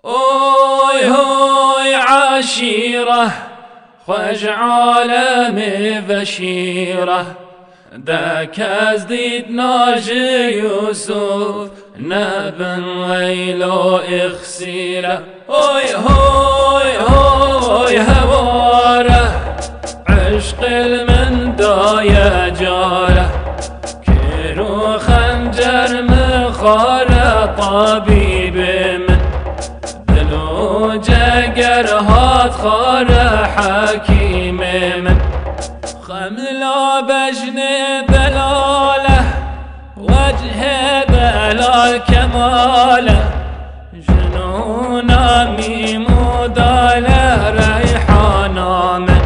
اوی هوی عشیره خوش عالم بشیره دک از دید ناج یوسف نبن غیلو اخسیره اوی هوی هوی هواره عشق من دای جاره کرو خنجر مخاره طبیب من دلو جگر هات خاره حکیم من خملا بجن دلاله وجه دلال كماله جنونا ميموداله ريحانا من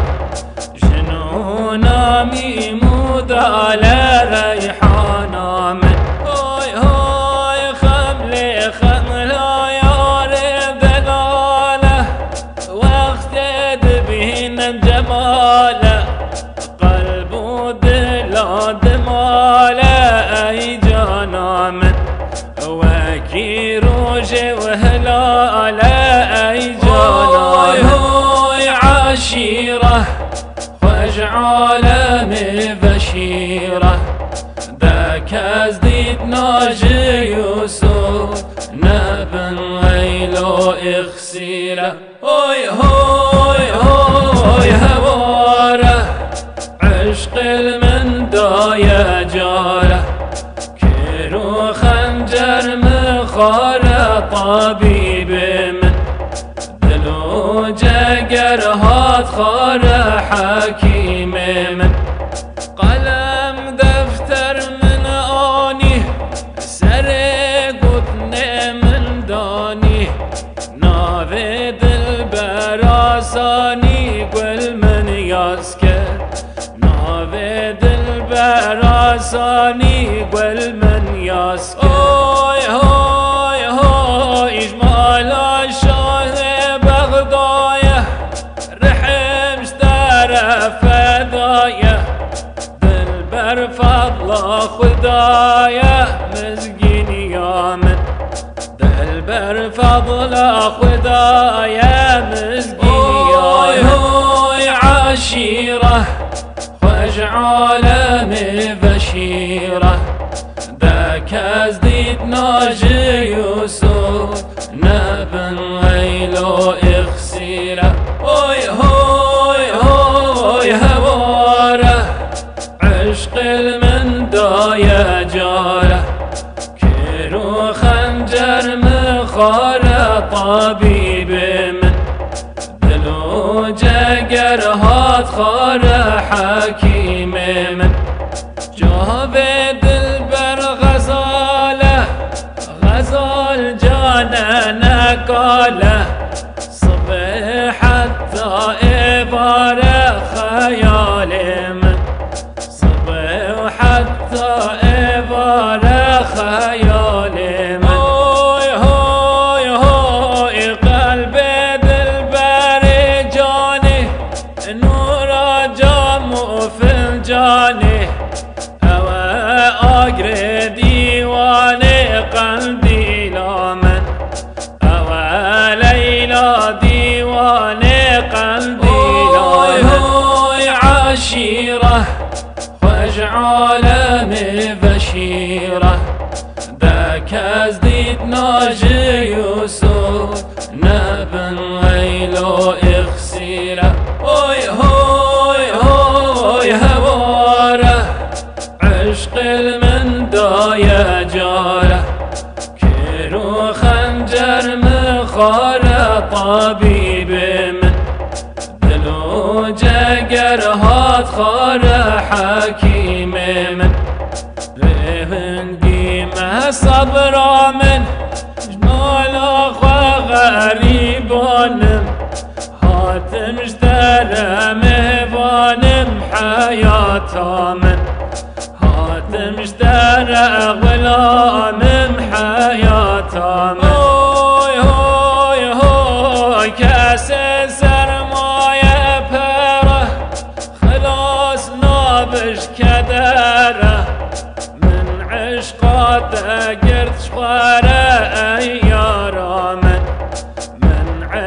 جنونا ميموداله ريحانا من هوي هوي خملي خملا يا دلاله واختد بهن جماله وهلا جانا هوي عشيرة خوش عالم بشيرة داك ازديد ناج يوسف نبن غيلو اخسيرة هوي هوي هوي هواره عشق المن دايا جاره كيرو خنجر مخاره طبيب من دلو جگر هات خاره حکیم من قلم دفتر من آنی سر قطن من دانی ناو دل براسانی گل من یاز کرد ناو دل براسانی گل من یاز کرد فضل خدايا مسكين يا من دلبر فضل خدايا مسكين يا من هوي عشيرة خوش عالم بشيرة داك ازديد ناج يوسف نبن غيلو اخسيره هوي هوي هوي هواره عشق المن دايا جاره كيرو خنجر مخاره طبيب من دلو جگر هات خاره حكيم من جاب دل بر غزاله غزال جانا نقاله صبح حتى إباره خيال من حتى إبارة خيال من هوي هوي هوي قلبي دلبر جاني نور جام وفنجاني أو أقر ديواني قلبي لامن أو ليلى ديواني قلبي لامن هوي عشيرة خوش عالم بشيرة داك ازديد ناج يوسف نبن غيلو اخسيره هوي هوي هوي هواره عشق المن دايا جاره كيرو خنجر مخاره طبيب من دلو جگر هات خاره حكيم من رهنگی ما صبر من جنال اخوة غريبانم هات مشترى مهبانم حياتا من هات مشترى غلامم حياتا من هوي هوي هوي كاس سرمايه بره خلاص نابش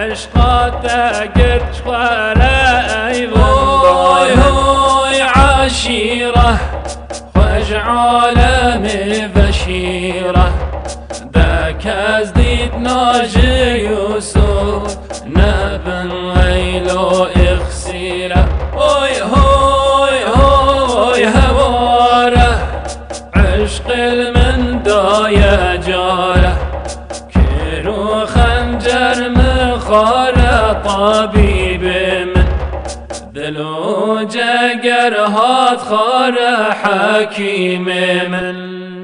عشقاته قد شخوره أيضا هوي عشيرة خوش عالم بشيرة ذاك ازديد ناجي يوسف نبن غيلو اخسيره هوي هواره عشق المن دايا جاره كيرو خنجر مخاره طبيب من ذلو جگر هات خاره حكيم من